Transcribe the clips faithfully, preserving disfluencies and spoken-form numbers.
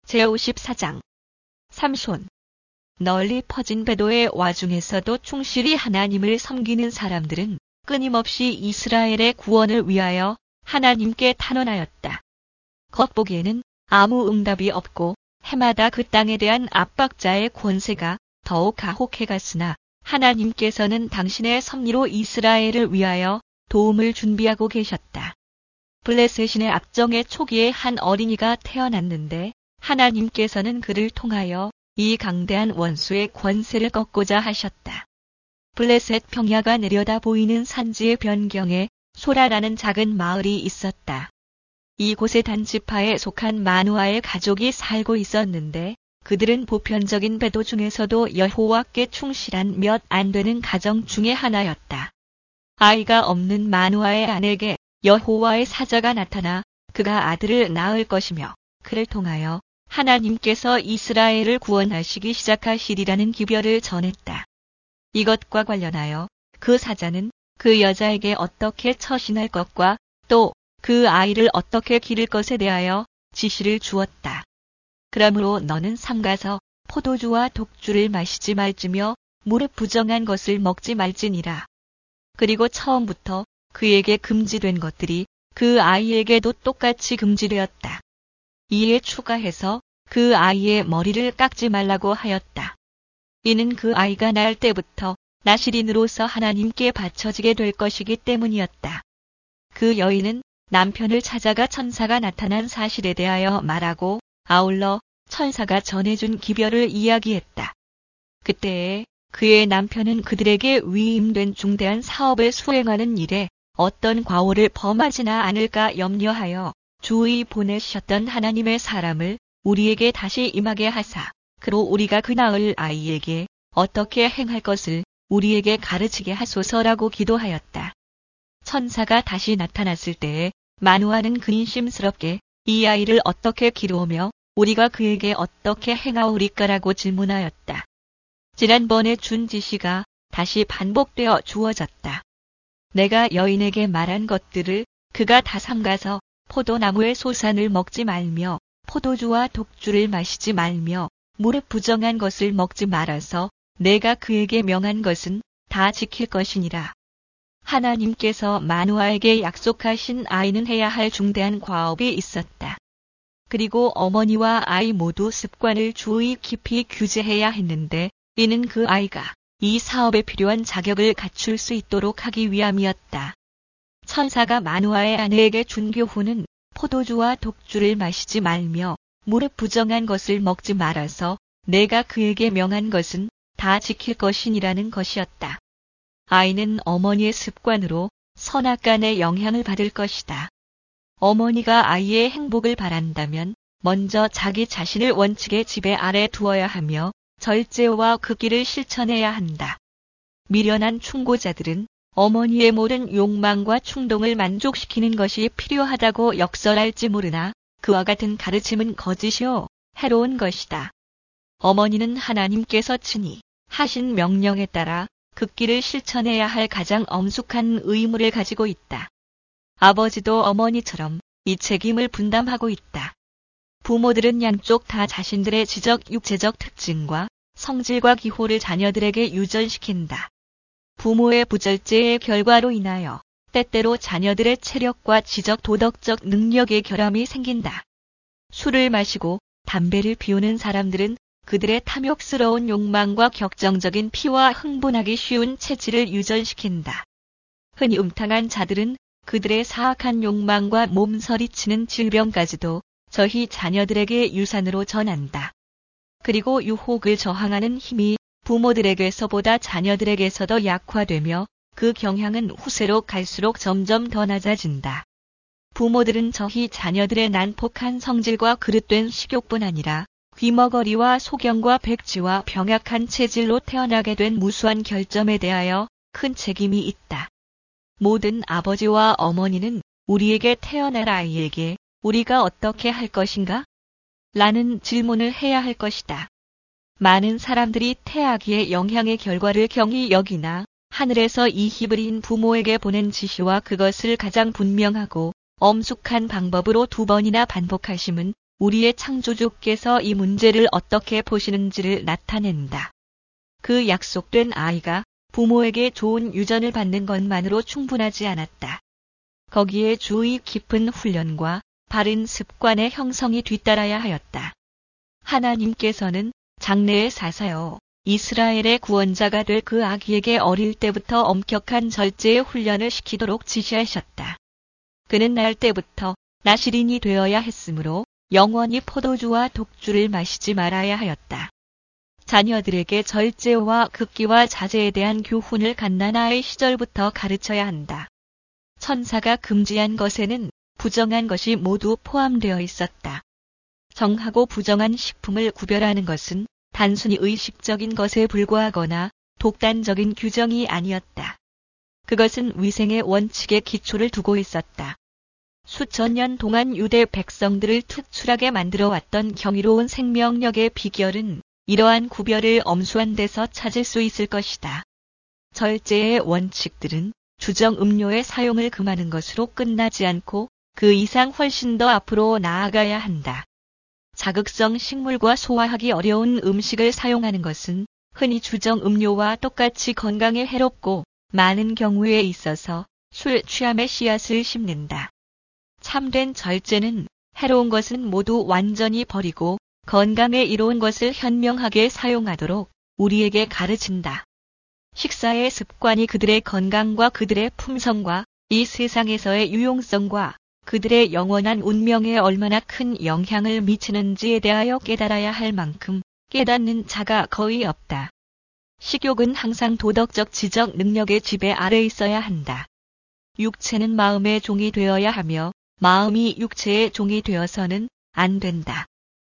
제오십사 장. 삼손. 널리 퍼진 배도의 와중에서도 충실히 하나님을 섬기는 사람들은 끊임없이 이스라엘의 구원을 위하여 하나님께 탄원하였다. 겉보기에는 아무 응답이 없고 해마다 그 땅에 대한 압박자의 권세가 더욱 가혹해갔으나 하나님께서는 당신의 섭리로 이스라엘을 위하여 도움을 준비하고 계셨다. 블레셋인의 압정의 초기에 한 어린이가 태어났는데 하나님께서는 그를 통하여 이 강대한 원수의 권세를 꺾고자 하셨다. 블레셋 평야가 내려다 보이는 산지의 변경에 소라라는 작은 마을이 있었다. 이곳에 단지파에 속한 마누아의 가족이 살고 있었는데 그들은 보편적인 배도 중에서도 여호와께 충실한 몇 안 되는 가정 중의 하나였다. 아이가 없는 마누아의 아내에게 여호와의 사자가 나타나 그가 아들을 낳을 것이며 그를 통하여 하나님께서 이스라엘을 구원하시기 시작하시리라는 기별을 전했다. 이것과 관련하여 그 사자는 그 여자에게 어떻게 처신할 것과 또 그 아이를 어떻게 기를 것에 대하여 지시를 주었다. 그러므로 너는 삼가서 포도주와 독주를 마시지 말지며 무릇 부정한 것을 먹지 말지니라. 그리고 처음부터 그에게 금지된 것들이 그 아이에게도 똑같이 금지되었다. 이에 추가해서 그 아이의 머리를 깎지 말라고 하였다. 이는 그 아이가 날 때부터 나실인으로서 하나님께 바쳐지게 될 것이기 때문이었다. 그 여인은 남편을 찾아가 천사가 나타난 사실에 대하여 말하고 아울러 천사가 전해준 기별을 이야기했다. 그때에 그의 남편은 그들에게 위임된 중대한 사업을 수행하는 일에 어떤 과오를 범하지나 않을까 염려하여 주의 보내셨던 하나님의 사람을 우리에게 다시 임하게 하사 그로 우리가 그 낳을 아이에게 어떻게 행할 것을 우리에게 가르치게 하소서라고 기도하였다. 천사가 다시 나타났을 때에 마누아는 근심스럽게 이 아이를 어떻게 기르오며 우리가 그에게 어떻게 행하오리까라고 질문하였다. 지난번에 준 지시가 다시 반복되어 주어졌다. 내가 여인에게 말한 것들을 그가 다 삼가서 포도나무의 소산을 먹지 말며 포도주와 독주를 마시지 말며 무릇 부정한 것을 먹지 말아서 내가 그에게 명한 것은 다 지킬 것이니라. 하나님께서 마누아에게 약속하신 아이는 해야 할 중대한 과업이 있었다. 그리고 어머니와 아이 모두 습관을 주의 깊이 규제해야 했는데 이는 그 아이가 이 사업에 필요한 자격을 갖출 수 있도록 하기 위함이었다. 천사가 마누아의 아내에게 준 교훈은 포도주와 독주를 마시지 말며 무릇 부정한 것을 먹지 말아서 내가 그에게 명한 것은 다 지킬 것이니라는 것이었다. 아이는 어머니의 습관으로 선악간의 영향을 받을 것이다. 어머니가 아이의 행복을 바란다면 먼저 자기 자신을 원칙의 지배 아래 두어야 하며 절제와 극기를 실천해야 한다. 미련한 충고자들은 어머니의 모든 욕망과 충동을 만족시키는 것이 필요하다고 역설할지 모르나 그와 같은 가르침은 거짓이요 해로운 것이다. 어머니는 하나님께서 친히 하신 명령에 따라 극기를 실천해야 할 가장 엄숙한 의무를 가지고 있다. 아버지도 어머니처럼 이 책임을 분담하고 있다. 부모들은 양쪽 다 자신들의 지적 육체적 특징과 성질과 기호를 자녀들에게 유전시킨다. 부모의 부절제의 결과로 인하여 때때로 자녀들의 체력과 지적 도덕적 능력의 결함이 생긴다. 술을 마시고 담배를 피우는 사람들은 그들의 탐욕스러운 욕망과 격정적인 피와 흥분하기 쉬운 체질을 유전시킨다. 흔히 음탕한 자들은 그들의 사악한 욕망과 몸서리치는 질병까지도 저희 자녀들에게 유산으로 전한다. 그리고 유혹을 저항하는 힘이 부모들에게서보다 자녀들에게서 더 약화되며 그 경향은 후세로 갈수록 점점 더 낮아진다. 부모들은 저희 자녀들의 난폭한 성질과 그릇된 식욕뿐 아니라 귀머거리와 소경과 백지와 병약한 체질로 태어나게 된 무수한 결점에 대하여 큰 책임이 있다. 모든 아버지와 어머니는 우리에게 태어날 아이에게 우리가 어떻게 할 것인가? 라는 질문을 해야 할 것이다. 많은 사람들이 태아기의 영향의 결과를 경히 여기나 하늘에서 이 히브리인 부모에게 보낸 지시와 그것을 가장 분명하고 엄숙한 방법으로 두 번이나 반복하심은 우리의 창조주께서 이 문제를 어떻게 보시는지를 나타낸다. 그 약속된 아이가 부모에게 좋은 유전을 받는 것만으로 충분하지 않았다. 거기에 주의 깊은 훈련과 바른 습관의 형성이 뒤따라야 하였다. 하나님께서는 장래의 사사여 이스라엘의 구원자가 될 그 아기에게 어릴 때부터 엄격한 절제의 훈련을 시키도록 지시하셨다. 그는 날 때부터 나실인이 되어야 했으므로 영원히 포도주와 독주를 마시지 말아야 하였다. 자녀들에게 절제와 극기와 자제에 대한 교훈을 갓난아이 시절부터 가르쳐야 한다. 천사가 금지한 것에는 부정한 것이 모두 포함되어 있었다. 정하고 부정한 식품을 구별하는 것은 단순히 의식적인 것에 불과하거나 독단적인 규정이 아니었다. 그것은 위생의 원칙에 기초를 두고 있었다. 수천 년 동안 유대 백성들을 특출하게 만들어 왔던 경이로운 생명력의 비결은 이러한 구별을 엄수한 데서 찾을 수 있을 것이다. 절제의 원칙들은 주정 음료의 사용을 금하는 것으로 끝나지 않고 그 이상 훨씬 더 앞으로 나아가야 한다. 자극성 식물과 소화하기 어려운 음식을 사용하는 것은 흔히 주정 음료와 똑같이 건강에 해롭고 많은 경우에 있어서 술 취함의 씨앗을 심는다. 참된 절제는 해로운 것은 모두 완전히 버리고 건강에 이로운 것을 현명하게 사용하도록 우리에게 가르친다. 식사의 습관이 그들의 건강과 그들의 품성과 이 세상에서의 유용성과 그들의 영원한 운명에 얼마나 큰 영향을 미치는지에 대하여 깨달아야 할 만큼 깨닫는 자가 거의 없다. 식욕은 항상 도덕적 지적 능력의 지배 아래 있어야 한다. 육체는 마음의 종이 되어야 하며 마음이 육체의 종이 되어서는 안 된다.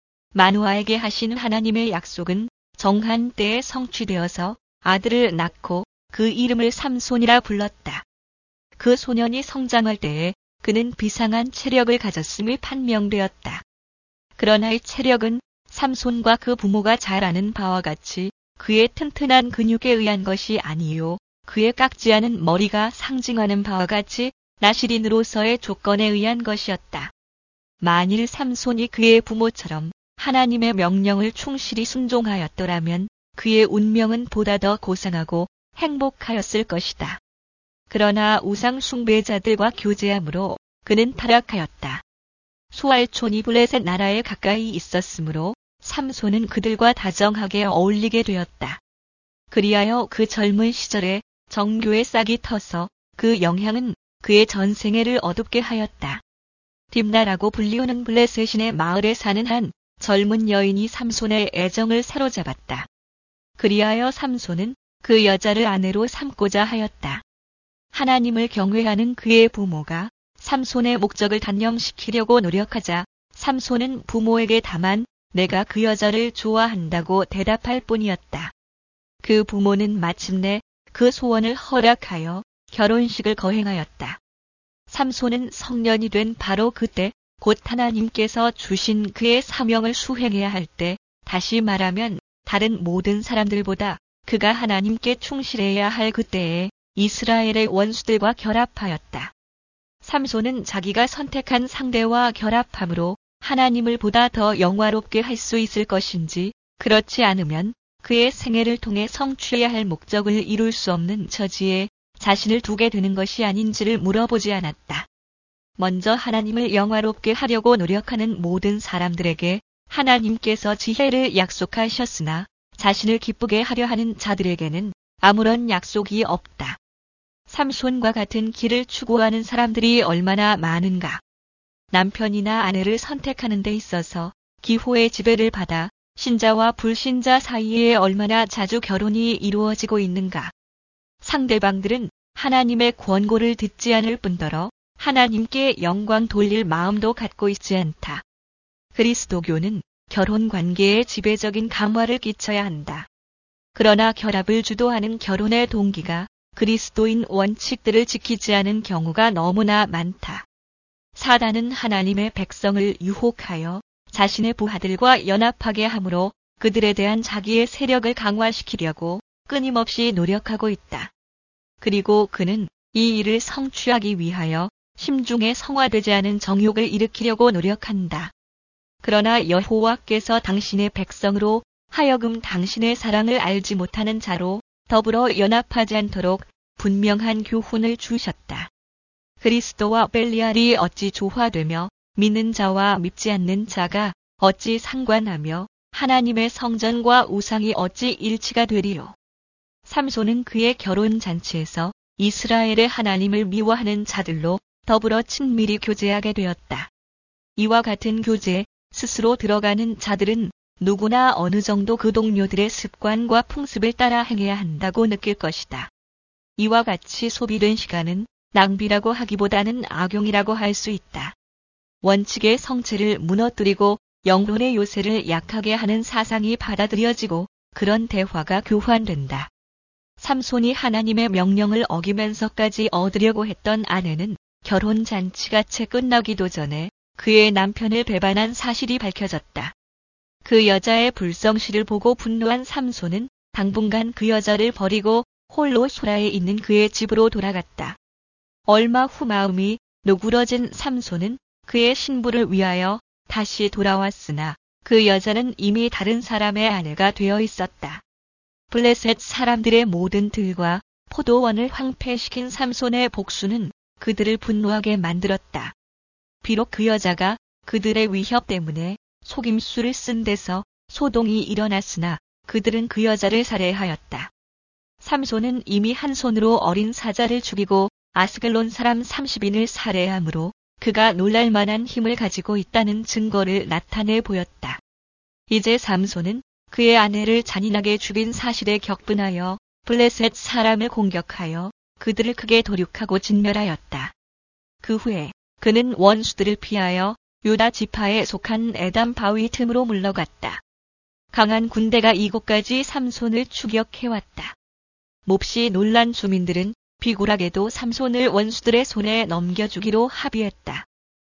마누아에게 하신 하나님의 약속은 정한 때에 성취되어서 아들을 낳고 그 이름을 삼손이라 불렀다. 그 소년이 성장할 때에 그는 비상한 체력을 가졌음이 판명되었다. 그러나 이 체력은 삼손과 그 부모가 잘 아는 바와 같이 그의 튼튼한 근육에 의한 것이 아니요 그의 깎지 않은 머리가 상징하는 바와 같이 나실인으로서의 조건에 의한 것이었다. 만일 삼손이 그의 부모처럼 하나님의 명령을 충실히 순종하였더라면 그의 운명은 보다 더 고상하고 행복하였을 것이다. 그러나 우상 숭배자들과 교제함으로 그는 타락하였다. 수알촌이 블레셋 나라에 가까이 있었으므로 삼손은 그들과 다정하게 어울리게 되었다. 그리하여 그 젊은 시절에 정교의 싹이 터서 그 영향은 그의 전생애를 어둡게 하였다. 딥나라고 불리우는 블레셋인의 마을에 사는 한 젊은 여인이 삼손의 애정을 사로잡았다. 그리하여 삼손은 그 여자를 아내로 삼고자 하였다. 하나님을 경외하는 그의 부모가 삼손의 목적을 단념시키려고 노력하자 삼손은 부모에게 다만 내가 그 여자를 좋아한다고 대답할 뿐이었다. 그 부모는 마침내 그 소원을 허락하여 결혼식을 거행하였다. 삼손은 성년이 된 바로 그때 곧 하나님께서 주신 그의 사명을 수행해야 할 때, 다시 말하면 다른 모든 사람들보다 그가 하나님께 충실해야 할 그때에 이스라엘의 원수들과 결합하였다. 삼손은 자기가 선택한 상대와 결합함으로 하나님을 보다 더 영화롭게 할 수 있을 것인지, 그렇지 않으면 그의 생애를 통해 성취해야 할 목적을 이룰 수 없는 처지에 자신을 두게 되는 것이 아닌지를 물어보지 않았다. 먼저 하나님을 영화롭게 하려고 노력하는 모든 사람들에게 하나님께서 지혜를 약속하셨으나 자신을 기쁘게 하려 하는 자들에게는 아무런 약속이 없다. 삼손과 같은 길을 추구하는 사람들이 얼마나 많은가. 남편이나 아내를 선택하는 데 있어서 기호의 지배를 받아 신자와 불신자 사이에 얼마나 자주 결혼이 이루어지고 있는가. 상대방들은 하나님의 권고를 듣지 않을 뿐더러 하나님께 영광 돌릴 마음도 갖고 있지 않다. 그리스도교는 결혼 관계에 지배적인 감화를 끼쳐야 한다. 그러나 결합을 주도하는 결혼의 동기가 그리스도인 원칙들을 지키지 않은 경우가 너무나 많다. 사단은 하나님의 백성을 유혹하여 자신의 부하들과 연합하게 함으로 그들에 대한 자기의 세력을 강화시키려고 끊임없이 노력하고 있다. 그리고 그는 이 일을 성취하기 위하여 심중에 성화되지 않은 정욕을 일으키려고 노력한다. 그러나 여호와께서 당신의 백성으로 하여금 당신의 사랑을 알지 못하는 자로 더불어 연합하지 않도록 분명한 교훈을 주셨다. 그리스도와 벨리알이 어찌 조화되며 믿는 자와 믿지 않는 자가 어찌 상관하며 하나님의 성전과 우상이 어찌 일치가 되리요. 삼손은 그의 결혼 잔치에서 이스라엘의 하나님을 미워하는 자들로 더불어 친밀히 교제하게 되었다. 이와 같은 교제에 스스로 들어가는 자들은 누구나 어느 정도 그 동료들의 습관과 풍습을 따라 행해야 한다고 느낄 것이다. 이와 같이 소비된 시간은 낭비라고 하기보다는 악용이라고 할 수 있다. 원칙의 성체를 무너뜨리고 영혼의 요새를 약하게 하는 사상이 받아들여지고 그런 대화가 교환된다. 삼손이 하나님의 명령을 어기면서까지 얻으려고 했던 아내는 결혼 잔치가 채 끝나기도 전에 그의 남편을 배반한 사실이 밝혀졌다. 그 여자의 불성실을 보고 분노한 삼손은 당분간 그 여자를 버리고 홀로 소라에 있는 그의 집으로 돌아갔다. 얼마 후 마음이 누그러진 삼손은 그의 신부를 위하여 다시 돌아왔으나 그 여자는 이미 다른 사람의 아내가 되어 있었다. 블레셋 사람들의 모든 들과 포도원을 황폐시킨 삼손의 복수는 그들을 분노하게 만들었다. 비록 그 여자가 그들의 위협 때문에 속임수를 쓴 데서 소동이 일어났으나 그들은 그 여자를 살해하였다. 삼손은 이미 한 손으로 어린 사자를 죽이고 아스글론 사람 삼십인을 살해하므로 그가 놀랄 만한 힘을 가지고 있다는 증거를 나타내 보였다. 이제 삼손은 그의 아내를 잔인하게 죽인 사실에 격분하여 블레셋 사람을 공격하여 그들을 크게 도륙하고 진멸하였다. 그 후에 그는 원수들을 피하여 유다 지파에 속한 에담 바위 틈으로 물러갔다. 강한 군대가 이곳까지 삼손을 추격해왔다. 몹시 놀란 주민들은 비굴하게도 삼손을 원수들의 손에 넘겨주기로 합의했다.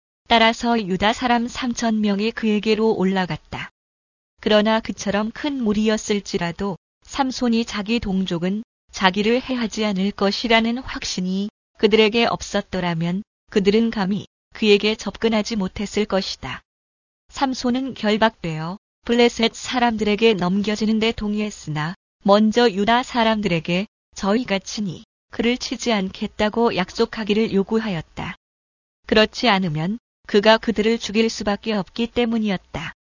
따라서 유다 사람 삼천 명이 그에게로 올라갔다. 그러나 그처럼 큰 무리였을지라도 삼손이 자기 동족은 자기를 해하지 않을 것이라는 확신이 그들에게 없었더라면 그들은 감히 그에게 접근하지 못했을 것이다. 삼손은 결박되어 블레셋 사람들에게 넘겨지는 데 동의했으나 먼저 유다 사람들에게 저희가 친히 그를 치지 않겠다고 약속하기를 요구하였다. 그렇지 않으면 그가 그들을 죽일 수밖에 없기 때문이었다.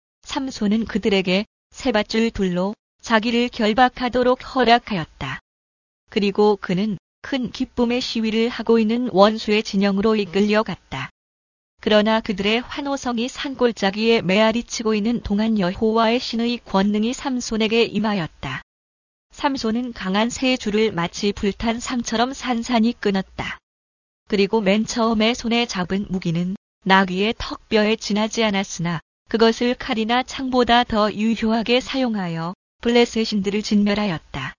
삼손은 그들에게 세 밧줄 둘로 자기를 결박하도록 허락하였다. 그리고 그는 큰 기쁨의 시위를 하고 있는 원수의 진영으로 이끌려갔다. 그러나 그들의 환호성이 산골짜기에 메아리치고 있는 동안 여호와의 신의 권능이 삼손에게 임하였다. 삼손은 강한 세 줄을 마치 불탄 상처럼 산산이 끊었다. 그리고 맨 처음에 손에 잡은 무기는 나귀의 턱뼈에 지나지 않았으나 그것을 칼이나 창보다 더 유효하게 사용하여 블레셋인들을 진멸하였다.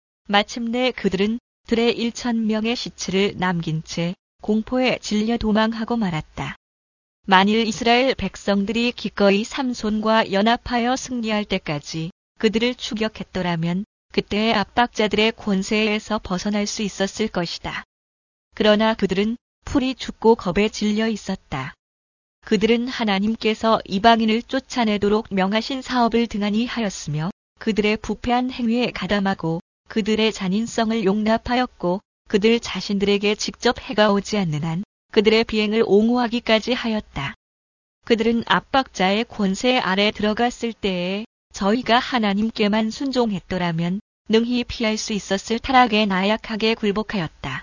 마침내 그들은 들의 일천 명의 시체를 남긴 채 공포에 질려 도망하고 말았다. 만일 이스라엘 백성들이 기꺼이 삼손과 연합하여 승리할 때까지 그들을 추격했더라면 그때의 압박자들의 권세에서 벗어날 수 있었을 것이다. 그러나 그들은 풀이 죽고 겁에 질려 있었다. 그들은 하나님께서 이방인을 쫓아내도록 명하신 사업을 등한히 하였으며 그들의 부패한 행위에 가담하고 그들의 잔인성을 용납하였고 그들 자신들에게 직접 해가 오지 않는 한 그들의 비행을 옹호하기까지 하였다. 그들은 압박자의 권세 아래 들어갔을 때에 저희가 하나님께만 순종했더라면 능히 피할 수 있었을 타락에 나약하게 굴복하였다.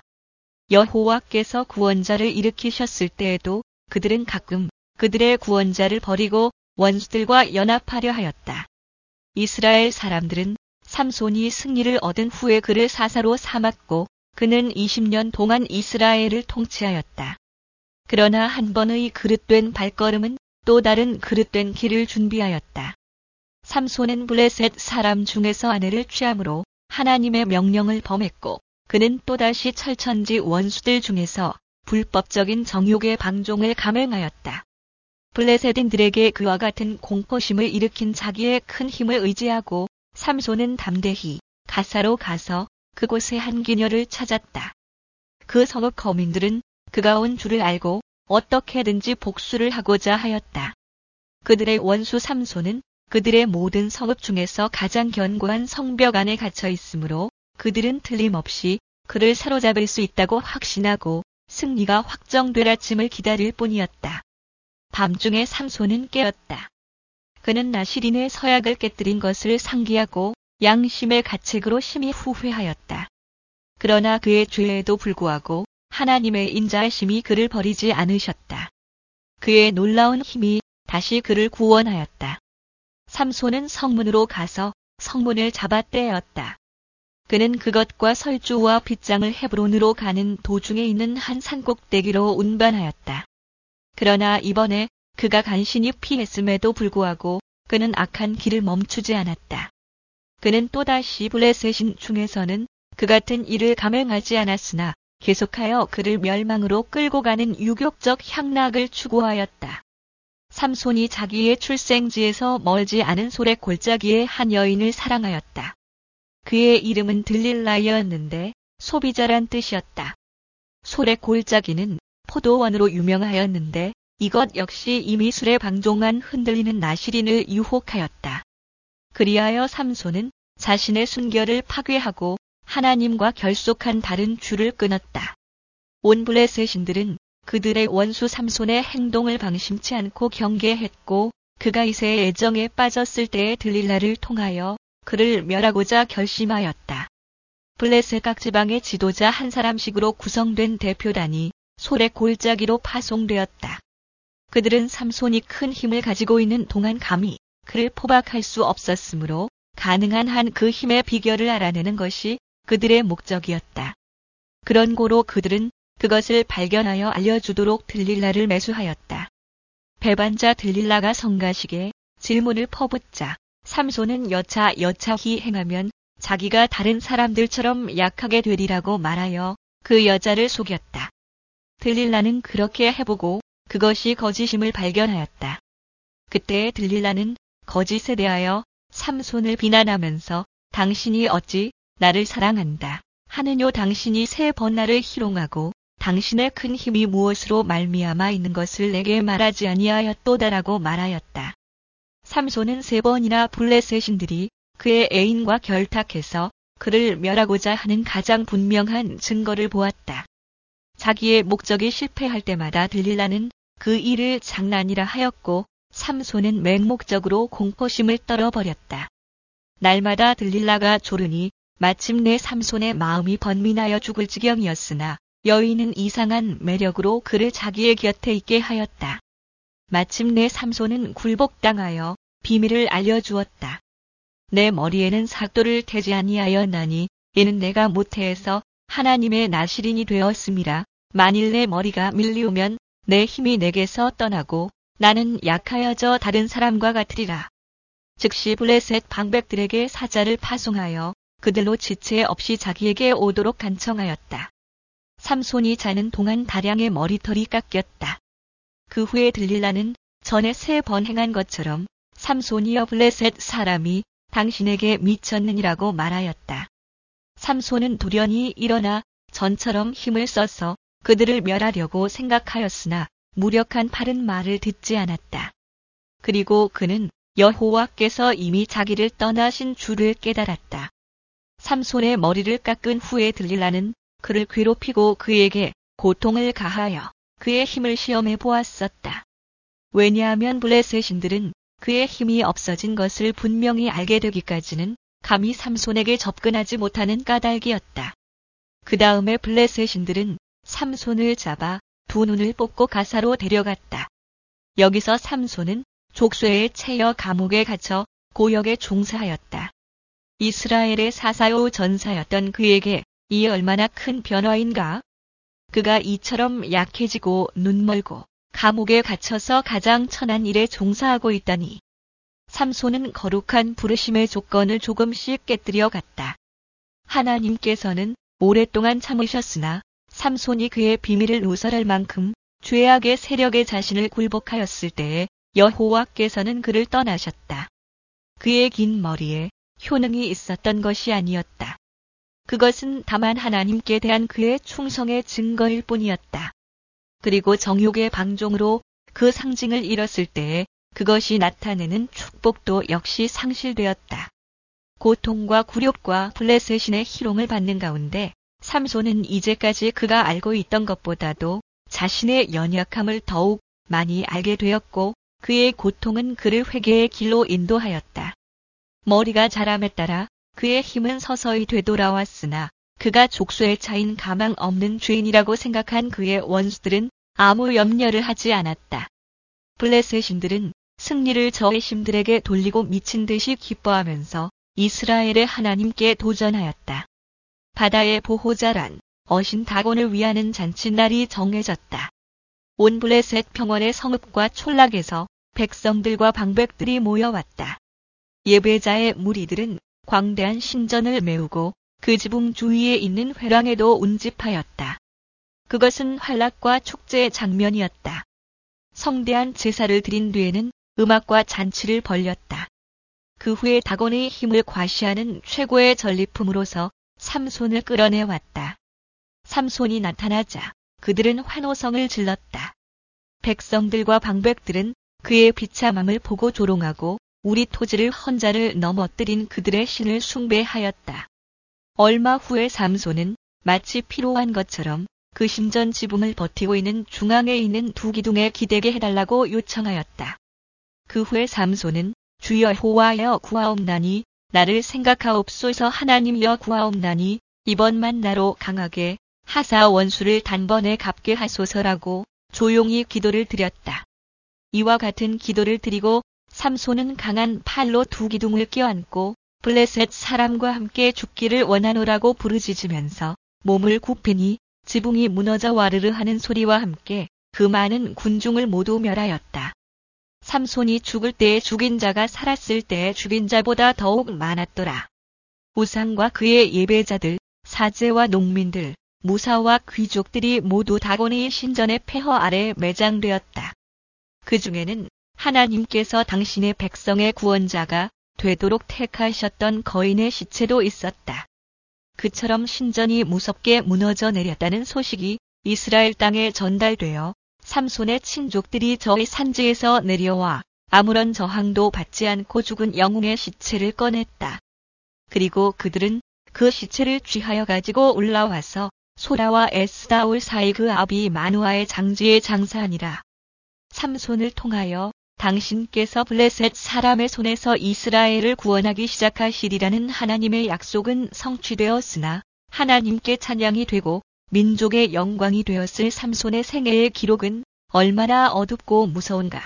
여호와께서 구원자를 일으키셨을 때에도 그들은 가끔 그들의 구원자를 버리고 원수들과 연합하려 하였다. 이스라엘 사람들은 삼손이 승리를 얻은 후에 그를 사사로 삼았고 그는 이십 년 동안 이스라엘을 통치하였다. 그러나 한 번의 그릇된 발걸음은 또 다른 그릇된 길을 준비하였다. 삼손은 블레셋 사람 중에서 아내를 취함으로 하나님의 명령을 범했고 그는 또다시 철천지 원수들 중에서 불법적인 정욕의 방종을 감행하였다. 블레셋인들에게 그와 같은 공포심을 일으킨 자기의 큰 힘을 의지하고 삼손은 담대히 가사로 가서 그곳에 한 기녀를 찾았다. 그 성읍 거민들은 그가 온 줄을 알고 어떻게든지 복수를 하고자 하였다. 그들의 원수 삼손은 그들의 모든 성읍 중에서 가장 견고한 성벽 안에 갇혀 있으므로 그들은 틀림없이 그를 사로잡을 수 있다고 확신하고 승리가 확정될 아침을 기다릴 뿐이었다. 밤중에 삼손은 깨었다. 그는 나시린의 서약을 깨뜨린 것을 상기하고 양심의 가책으로 심히 후회하였다. 그러나 그의 죄에도 불구하고 하나님의 인자하심이 그를 버리지 않으셨다. 그의 놀라운 힘이 다시 그를 구원하였다. 삼손은 성문으로 가서 성문을 잡아 떼었다. 그는 그것과 설주와 빗장을 헤브론으로 가는 도중에 있는 한 산꼭대기로 운반하였다. 그러나 이번에 그가 간신히 피했음에도 불구하고 그는 악한 길을 멈추지 않았다. 그는 또다시 블레셋인 중에서는 그 같은 일을 감행하지 않았으나 계속하여 그를 멸망으로 끌고 가는 유격적 향락을 추구하였다. 삼손이 자기의 출생지에서 멀지 않은 소래 골짜기의 한 여인을 사랑하였다. 그의 이름은 들릴라였는데 소비자란 뜻이었다. 소래 골짜기는 포도원으로 유명하였는데 이것 역시 이미 술에 방종한 흔들리는 나시린을 유혹하였다. 그리하여 삼손은 자신의 순결을 파괴하고 하나님과 결속한 다른 줄을 끊었다. 온 블레셋인들은 그들의 원수 삼손의 행동을 방심치 않고 경계했고 그가 이새의 애정에 빠졌을 때의 들릴라를 통하여 그를 멸하고자 결심하였다. 블레셋 각 지방의 지도자 한 사람씩으로 구성된 대표단이 소래 골짜기로 파송되었다. 그들은 삼손이 큰 힘을 가지고 있는 동안 감히 그를 포박할 수 없었으므로 가능한 한 그 힘의 비결을 알아내는 것이 그들의 목적이었다. 그런 고로 그들은 그것을 발견하여 알려주도록 들릴라를 매수하였다. 배반자 들릴라가 성가시게 질문을 퍼붓자 삼손은 여차 여차히 행하면 자기가 다른 사람들처럼 약하게 되리라고 말하여 그 여자를 속였다. 들릴라는 그렇게 해보고 그것이 거짓임을 발견하였다. 그때 들릴라는 거짓에 대하여 삼손을 비난하면서 당신이 어찌 나를 사랑한다 하느뇨 당신이 세 번 나를 희롱하고 당신의 큰 힘이 무엇으로 말미암아 있는 것을 내게 말하지 아니하였도다라고 말하였다. 삼손은 세 번이나 블레셋인들이 그의 애인과 결탁해서 그를 멸하고자 하는 가장 분명한 증거를 보았다. 자기의 목적이 실패할 때마다 들릴라는 그 일을 장난이라 하였고 삼손은 맹목적으로 공포심을 떨어버렸다. 날마다 들릴라가 조르니 마침내 삼손의 마음이 번민하여 죽을 지경이었으나 여인은 이상한 매력으로 그를 자기의 곁에 있게 하였다. 마침내 삼손은 굴복당하여 비밀을 알려주었다. 내 머리에는 삭도를 태지 아니하였나니 이는 내가 모태에서 하나님의 나시린이 되었음이라. 만일 내 머리가 밀리우면 내 힘이 내게서 떠나고 나는 약하여져 다른 사람과 같으리라. 즉시 블레셋 방백들에게 사자를 파송하여 그들로 지체 없이 자기에게 오도록 간청하였다. 삼손이 자는 동안 다량의 머리털이 깎였다. 그 후에 들릴라는 전에 세 번 행한 것처럼 삼손이여 블레셋 사람이 당신에게 미쳤느니라고 말하였다. 삼손은 돌연히 일어나 전처럼 힘을 써서 그들을 멸하려고 생각하였으나 무력한 팔은 말을 듣지 않았다. 그리고 그는 여호와께서 이미 자기를 떠나신 줄을 깨달았다. 삼손의 머리를 깎은 후에 들릴라는 그를 괴롭히고 그에게 고통을 가하여 그의 힘을 시험해 보았었다. 왜냐하면 블레셋인들은 그의 힘이 없어진 것을 분명히 알게 되기까지는 감히 삼손에게 접근하지 못하는 까닭이었다. 그 다음에 블레셋인들은 삼손을 잡아 두 눈을 뽑고 가사로 데려갔다. 여기서 삼손은 족쇄에 채여 감옥에 갇혀 고역에 종사하였다. 이스라엘의 사사요 전사였던 그에게 이 얼마나 큰 변화인가? 그가 이처럼 약해지고 눈멀고 감옥에 갇혀서 가장 천한 일에 종사하고 있다니. 삼손은 거룩한 부르심의 조건을 조금씩 깨뜨려 갔다. 하나님께서는 오랫동안 참으셨으나 삼손이 그의 비밀을 누설할 만큼 죄악의 세력에 자신을 굴복하였을 때에 여호와께서는 그를 떠나셨다. 그의 긴 머리에 효능이 있었던 것이 아니었다. 그것은 다만 하나님께 대한 그의 충성의 증거일 뿐이었다. 그리고 정욕의 방종으로 그 상징을 잃었을 때에 그것이 나타내는 축복도 역시 상실되었다. 고통과 굴욕과 블레셋인의 희롱을 받는 가운데 삼손은 이제까지 그가 알고 있던 것보다도 자신의 연약함을 더욱 많이 알게 되었고 그의 고통은 그를 회개의 길로 인도하였다. 머리가 자람에 따라 그의 힘은 서서히 되돌아왔으나 그가 족쇄에 차인 가망 없는 죄인이라고 생각한 그의 원수들은 아무 염려를 하지 않았다. 블레셋인들은 승리를 저의 신들에게 돌리고 미친 듯이 기뻐하면서 이스라엘의 하나님께 도전하였다. 바다의 보호자란 어신 다곤을 위하는 잔칫날이 정해졌다. 온 블레셋 평원의 성읍과 촌락에서 백성들과 방백들이 모여왔다. 예배자의 무리들은 광대한 신전을 메우고 그 지붕 주위에 있는 회랑에도 운집하였다. 그것은 환락과 축제의 장면이었다. 성대한 제사를 드린 뒤에는 음악과 잔치를 벌였다. 그 후에 다곤의 힘을 과시하는 최고의 전리품으로서 삼손을 끌어내왔다. 삼손이 나타나자 그들은 환호성을 질렀다. 백성들과 방백들은 그의 비참함을 보고 조롱하고 우리 토지를 헌자를 넘어뜨린 그들의 신을 숭배하였다. 얼마 후에 삼손은 마치 피로한 것처럼 그 신전 지붕을 버티고 있는 중앙에 있는 두 기둥에 기대게 해달라고 요청하였다. 그 후에 삼손은 주여 여호와여 구하옵나니 나를 생각하옵소서 하나님여 구하옵나니 이번 만나로 강하게 하사 원수를 단번에 갚게 하소서라고 조용히 기도를 드렸다. 이와 같은 기도를 드리고 삼손은 강한 팔로 두 기둥을 껴안고 블레셋 사람과 함께 죽기를 원하노라고 부르짖으면서 몸을 굽히니 지붕이 무너져 와르르 하는 소리와 함께 그 많은 군중을 모두 멸하였다. 삼손이 죽을 때에 죽인 자가 살았을 때에 죽인 자보다 더욱 많았더라. 우상과 그의 예배자들, 사제와 농민들, 무사와 귀족들이 모두 다곤의 신전의 폐허 아래에 매장되었다. 그 중에는 하나님께서 당신의 백성의 구원자가 되도록 택하셨던 거인의 시체도 있었다. 그처럼 신전이 무섭게 무너져 내렸다는 소식이 이스라엘 땅에 전달되어 삼손의 친족들이 저희 산지에서 내려와 아무런 저항도 받지 않고 죽은 영웅의 시체를 꺼냈다. 그리고 그들은 그 시체를 쥐하여 가지고 올라와서 소라와 에스다올 사이 그 아비 마누아의 장지에 장사하니라. 삼손을 통하여 당신께서 블레셋 사람의 손에서 이스라엘을 구원하기 시작하시리라는 하나님의 약속은 성취되었으나 하나님께 찬양이 되고 민족의 영광이 되었을 삼손의 생애의 기록은 얼마나 어둡고 무서운가.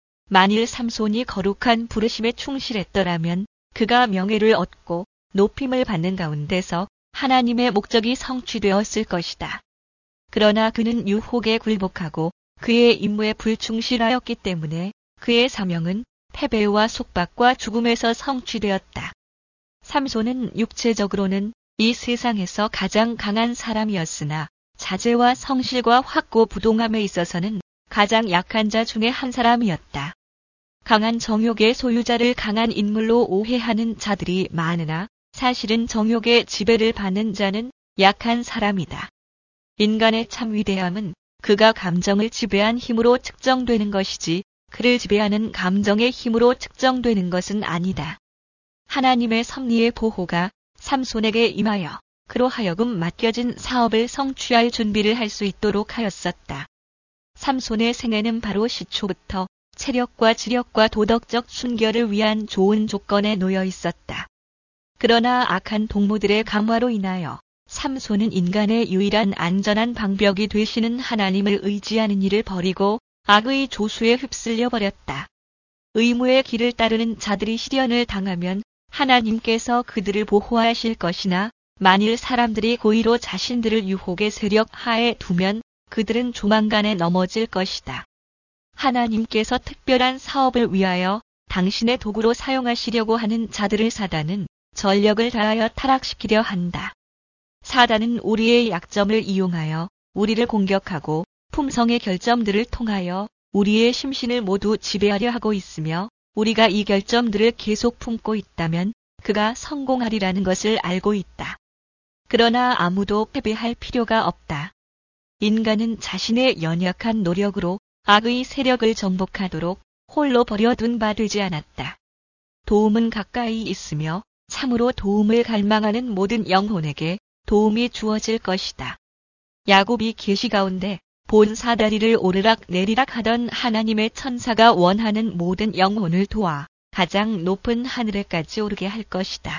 만일 삼손이 거룩한 부르심에 충실했더라면 그가 명예를 얻고 높임을 받는 가운데서 하나님의 목적이 성취되었을 것이다. 그러나 그는 유혹에 굴복하고 그의 임무에 불충실하였기 때문에 그의 사명은 패배와 속박과 죽음에서 성취되었다. 삼손은 육체적으로는 이 세상에서 가장 강한 사람이었으나 자제와 성실과 확고부동함에 있어서는 가장 약한 자 중에 한 사람이었다. 강한 정욕의 소유자를 강한 인물로 오해하는 자들이 많으나 사실은 정욕의 지배를 받는 자는 약한 사람이다. 인간의 참 위대함은 그가 감정을 지배한 힘으로 측정되는 것이지 그를 지배하는 감정의 힘으로 측정되는 것은 아니다. 하나님의 섭리의 보호가 삼손에게 임하여 그로 하여금 맡겨진 사업을 성취할 준비를 할 수 있도록 하였었다. 삼손의 생애는 바로 시초부터 체력과 지력과 도덕적 순결을 위한 좋은 조건에 놓여 있었다. 그러나 악한 동무들의 감화로 인하여 삼손은 인간의 유일한 안전한 방벽이 되시는 하나님을 의지하는 일을 버리고 악의 조수에 휩쓸려 버렸다. 의무의 길을 따르는 자들이 시련을 당하면 하나님께서 그들을 보호하실 것이나 만일 사람들이 고의로 자신들을 유혹의 세력 하에 두면 그들은 조만간에 넘어질 것이다. 하나님께서 특별한 사업을 위하여 당신의 도구로 사용하시려고 하는 자들을 사단은 전력을 다하여 타락시키려 한다. 사단은 우리의 약점을 이용하여 우리를 공격하고 품성의 결점들을 통하여 우리의 심신을 모두 지배하려 하고 있으며 우리가 이 결점들을 계속 품고 있다면 그가 성공하리라는 것을 알고 있다. 그러나 아무도 패배할 필요가 없다. 인간은 자신의 연약한 노력으로 악의 세력을 정복하도록 홀로 버려둔 바 되지 않았다. 도움은 가까이 있으며 참으로 도움을 갈망하는 모든 영혼에게 도움이 주어질 것이다. 야곱이 계시 가운데 본 사다리를 오르락 내리락 하던 하나님의 천사가 원하는 모든 영혼을 도와 가장 높은 하늘에까지 오르게 할 것이다.